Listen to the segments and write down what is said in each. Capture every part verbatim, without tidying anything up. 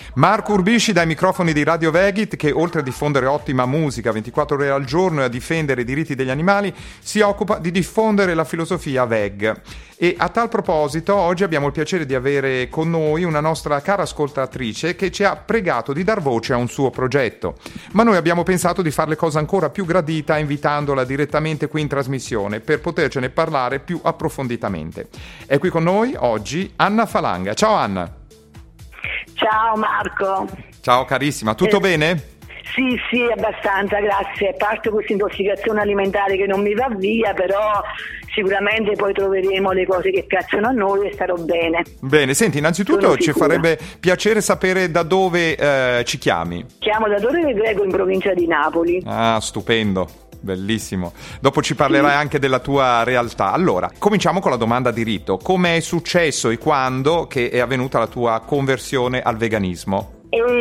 Marco Urbisci dai microfoni di Radio Vegit, che oltre a diffondere ottima musica ventiquattro ore al giorno e a difendere i diritti degli animali, si occupa di diffondere la filosofia Veg. E a tal proposito oggi abbiamo il piacere di avere con noi una nostra cara ascoltatrice che ci ha pregato di dar voce a un suo progetto. Ma noi abbiamo pensato di fare le cose ancora più gradita invitandola direttamente qui in trasmissione per potercene parlare più approfonditamente. È qui con noi oggi Anna Falanga. Ciao Anna. Ciao Marco. Ciao carissima, tutto eh, bene? Sì, sì, abbastanza, grazie. A parte questa intossicazione alimentare che non mi va via, però sicuramente poi troveremo le cose che piacciono a noi e starò bene. Bene, senti, innanzitutto ci farebbe piacere sapere da dove eh, ci chiami. Chiamo da Torre del Greco in provincia di Napoli. Ah, stupendo. Bellissimo. Dopo ci parlerai sì. anche della tua realtà. Allora, cominciamo con la domanda di rito. Come è successo e quando che è avvenuta la tua conversione al veganismo?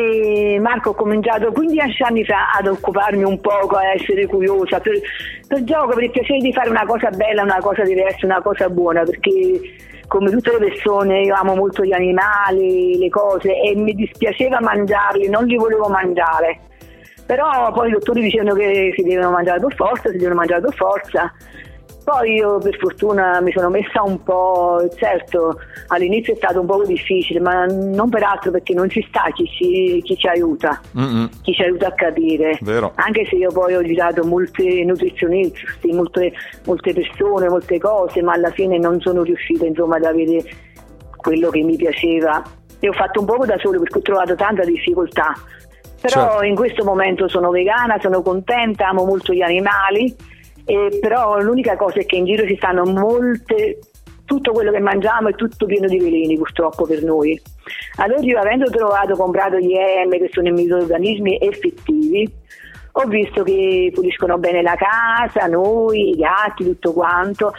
E Marco, ho cominciato quindici anni fa ad occuparmi un poco, a essere curiosa, per, per gioco, per il piacere di fare una cosa bella, una cosa diversa, una cosa buona, perché come tutte le persone io amo molto gli animali, le cose, e mi dispiaceva mangiarli, non li volevo mangiare. Però poi i dottori dicevano che si devono mangiare per forza, si devono mangiare per forza. Poi io per fortuna mi sono messa un po', certo all'inizio è stato un po' difficile, ma non per altro perché non ci sta chi ci, chi ci aiuta, Mm-mm. chi ci aiuta a capire. Vero. Anche se io poi ho girato molti nutrizionisti, molte, molte persone, molte cose, ma alla fine non sono riuscita insomma ad avere quello che mi piaceva. E ho fatto un poco da solo perché ho trovato tanta difficoltà. Però certo. in questo momento sono vegana, sono contenta, amo molto gli animali, e però l'unica cosa è che in giro ci stanno molte, tutto quello che mangiamo è tutto pieno di veleni purtroppo per noi. Allora io, avendo trovato, comprato gli E M che sono i microrganismi effettivi, ho visto che puliscono bene la casa, noi, i gatti, tutto quanto,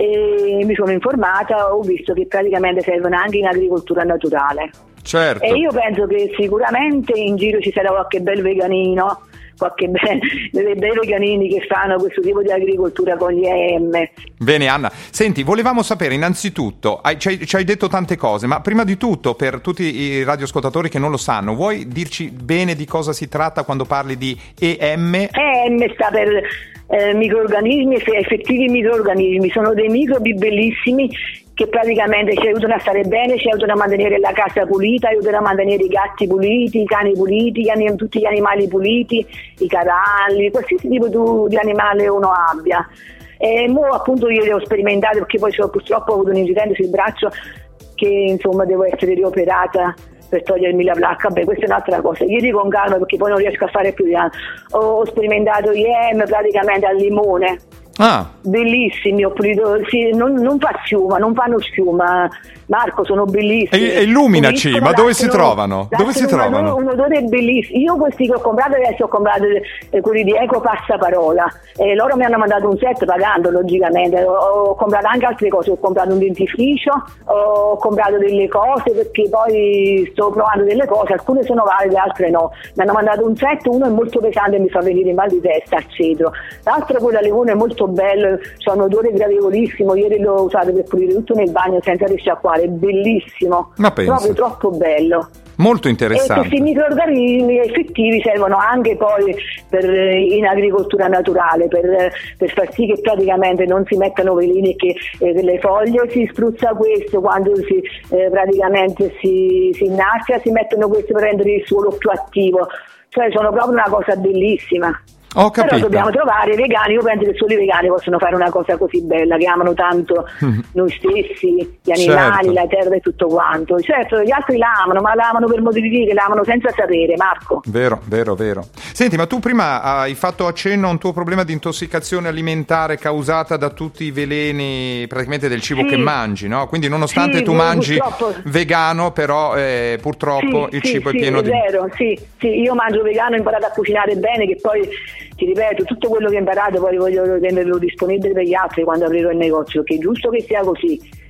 e mi sono informata, ho visto che praticamente servono anche in agricoltura naturale. Certo. E io penso che sicuramente in giro ci sarà qualche bel veganino, qualche be- dei bei veganini che fanno questo tipo di agricoltura con gli E M. Bene Anna, senti, volevamo sapere innanzitutto, hai, ci, hai, ci hai detto tante cose, ma prima di tutto per tutti i radioascoltatori che non lo sanno, vuoi dirci bene di cosa si tratta quando parli di E M? E M sta per eh, microrganismi, effettivi microrganismi, sono dei microbi bellissimi che praticamente ci aiutano a stare bene, ci aiutano a mantenere la casa pulita, aiutano a mantenere i gatti puliti, i cani puliti, gli anim- tutti gli animali puliti, i cavalli, qualsiasi tipo tu, di animale uno abbia. E mo appunto io li ho sperimentati perché poi so, purtroppo ho avuto un incidente sul braccio che insomma devo essere rioperata per togliermi la placca. Beh, questa è un'altra cosa, io dico con calma perché poi non riesco a fare più di anno. Ho sperimentato gli E M praticamente al limone. Ah. Bellissimi, ho pulito, sì, non, non fa schiuma, non fanno schiuma, Marco, sono bellissimi. E, illuminaci, ma dove si trovano? Dove si trovano? Un odore bellissimo. Io questi che ho comprato adesso ho comprato eh, quelli di Eco Passaparola, e loro mi hanno mandato un set pagando logicamente. Ho, ho comprato anche altre cose, ho comprato un dentifricio, ho comprato delle cose perché poi sto provando delle cose, alcune sono valide, altre no. Mi hanno mandato un set, uno è molto pesante e mi fa venire mal di testa al cedro, l'altro quello a limone è molto bello, c'ha un odore gradevolissimo, ieri l'ho usato per pulire tutto nel bagno senza risciacquare, è bellissimo, ma penso. Proprio troppo bello. Molto interessante. E questi microrganismi effettivi servono anche poi per, in agricoltura naturale, per, per far sì che praticamente non si mettano veleni e che eh, delle foglie si spruzza questo, quando si eh, praticamente si, si innalza si mettono questo per rendere il suolo più attivo, cioè sono proprio una cosa bellissima. Ho capito. Però dobbiamo trovare i vegani, io penso che solo i vegani possono fare una cosa così bella, che amano tanto noi stessi, gli animali, certo. la terra e tutto quanto. Certo, gli altri la amano, ma la amano per modo di dire, la amano senza sapere, Marco. Vero, vero, vero. Senti, ma tu prima hai fatto accenno a un tuo problema di intossicazione alimentare causata da tutti i veleni praticamente del cibo sì. che mangi, no? Quindi nonostante sì, tu mangi purtroppo. vegano, però eh, purtroppo sì, il sì, cibo sì, è pieno è di... vero, sì, sì, io mangio vegano, ho imparato a cucinare bene, che poi ti ripeto, tutto quello che ho imparato poi voglio renderlo disponibile per gli altri quando aprirò il negozio, che è giusto che sia così.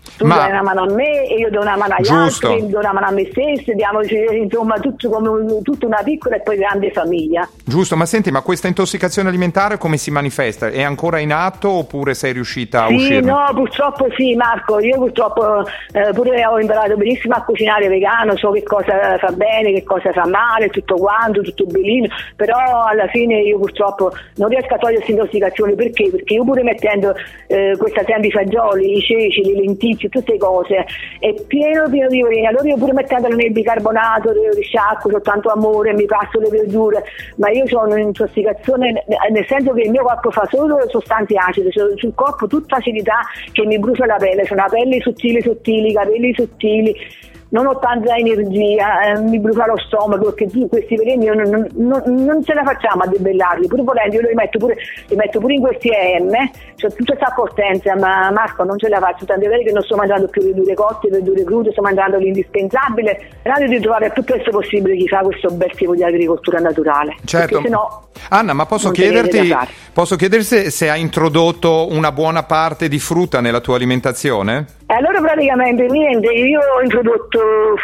Tu Ma... dai una mano a me e io do una mano agli Giusto. altri, do una mano a me stessa, diamo insomma tutto come un, tutta una piccola e poi grande famiglia. Giusto, ma senti, ma questa intossicazione alimentare come si manifesta? È ancora in atto oppure sei riuscita a Sì, uscire? no, purtroppo sì, Marco, io purtroppo eh, pure ho imparato benissimo a cucinare vegano, so che cosa fa bene, che cosa fa male, tutto quanto, tutto bellino, però alla fine io purtroppo non riesco a togliere questa intossicazione. Perché? Perché io pure mettendo eh, questa sempre i fagioli, i ceci, le lenticchie, tutte cose, è pieno pieno di veleni. Allora io pure mettendolo nel bicarbonato, risciacquo, ho tanto amore, mi passo le verdure, ma io sono in intossicazione nel senso che il mio corpo fa solo sostanze acide, sul corpo tutta acidità che mi brucia la pelle, sono la pelle sottili sottili, i capelli sottili, non ho tanta energia, eh, mi brucia lo stomaco, perché questi veleni non, non, non, non ce la facciamo a debellarli, pure volendo io li metto pure, li metto pure in questi E M, c'ho tutta questa potenza, ma Marco non ce la faccio, tanto è vero che non sto mangiando più verdure cotte, verdure crude, sto mangiando l'indispensabile, cercando di trovare il più presto possibile chi fa questo bel tipo di agricoltura naturale. Certo. Sennò Anna, ma posso chiederti, posso chiederti se, se hai introdotto una buona parte di frutta nella tua alimentazione? E allora praticamente niente, io ho introdotto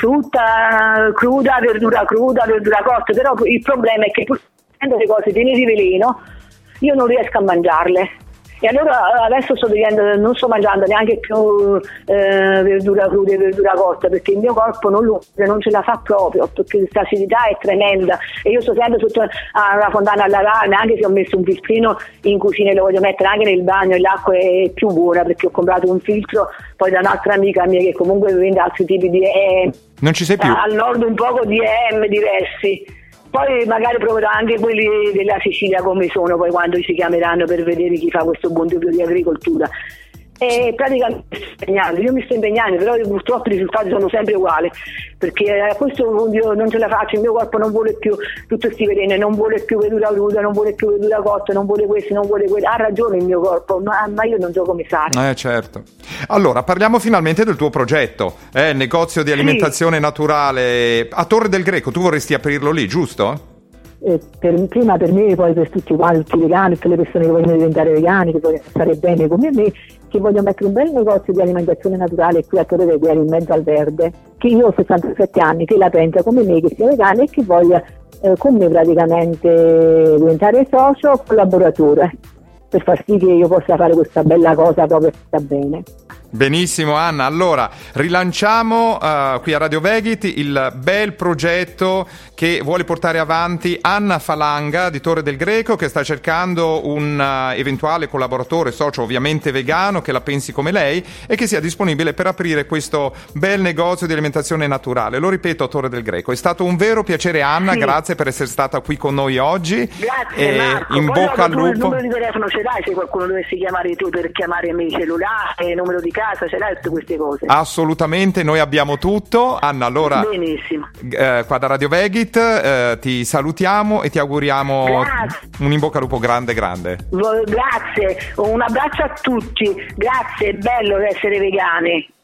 frutta cruda, verdura cruda, verdura cotta, però il problema è che pur avendo le cose piene di veleno io non riesco a mangiarle. E allora adesso sto diventando, non sto mangiando neanche più eh, verdura cruda e verdura cotta, perché il mio corpo non lo non ce la fa proprio, perché questa acidità è tremenda e io sto sempre sotto una fontana a lavarmi, anche se ho messo un filtrino in cucina e lo voglio mettere anche nel bagno e l'acqua è più buona perché ho comprato un filtro poi da un'altra amica mia che comunque vende altri tipi di E M. Non ci sei più? Al nord un poco di E M diversi. Poi magari proverò anche quelli della Sicilia come sono, poi quando ci chiameranno per vedere chi fa questo buon tipo di agricoltura. E praticamente mi sto impegnando, io mi sto impegnando, però purtroppo i risultati sono sempre uguali, perché a questo punto io non ce la faccio, il mio corpo non vuole più tutti questi veleni, non vuole più verdura cruda, non vuole più verdura cotta, non vuole questo, non vuole quello. Ha ragione il mio corpo, ma, ma io non so come fare. Eh certo. Allora, parliamo finalmente del tuo progetto, eh, negozio di alimentazione sì. naturale a Torre del Greco. Tu vorresti aprirlo lì, giusto? Eh, per, prima per me, poi per tutti quanti, tutti i vegani, tutte le persone che vogliono diventare vegani, che vogliono stare bene come me, che vogliono mettere un bel negozio di alimentazione naturale qui a Torre del Greco in mezzo al verde, che io ho sessantasette anni, che la pensa come me, che sia vegana e che voglia eh, con me praticamente diventare socio o collaboratore per far sì che io possa fare questa bella cosa proprio sta bene. Benissimo Anna, allora rilanciamo uh, qui a Radio Vegit il bel progetto che vuole portare avanti Anna Falanga di Torre del Greco, che sta cercando un uh, eventuale collaboratore, socio ovviamente vegano, che la pensi come lei e che sia disponibile per aprire questo bel negozio di alimentazione naturale. Lo ripeto, a Torre del Greco. È stato un vero piacere Anna, sì. Grazie per essere stata qui con noi oggi. Grazie e Marco. In Poi bocca al lupo. Il numero di telefono ce l'hai se qualcuno dovesse chiamare tu per chiamare il mio cellulare, il numero di casa, ce l'hai tutte queste cose? Assolutamente, noi abbiamo tutto. Anna, allora benissimo. Eh, qua da Radio Vegit eh, ti salutiamo e ti auguriamo grazie. Un in bocca al lupo grande grande. Grazie, un abbraccio a tutti, grazie, è bello essere vegani.